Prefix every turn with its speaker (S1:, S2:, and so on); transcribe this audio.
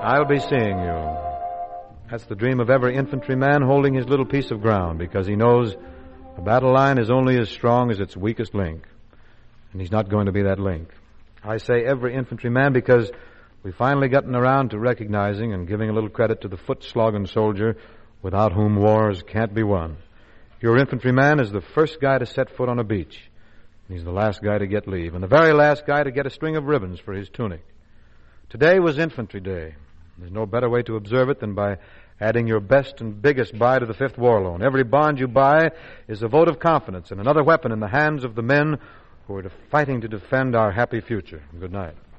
S1: I'll be seeing you. That's the dream of every infantryman holding his little piece of ground, because he knows a battle line is only as strong as its weakest link. And he's not going to be that link. I say every infantryman because we've finally gotten around to recognizing and giving a little credit to the foot-slogging soldier without whom wars can't be won. Your infantryman is the first guy to set foot on a beach. He's the last guy to get leave, and the very last guy to get a string of ribbons for his tunic. Today was Infantry Day. There's no better way to observe it than by adding your best and biggest buy to the Fifth War Loan. Every bond you buy is a vote of confidence and another weapon in the hands of the men who are fighting to defend our happy future. Good night.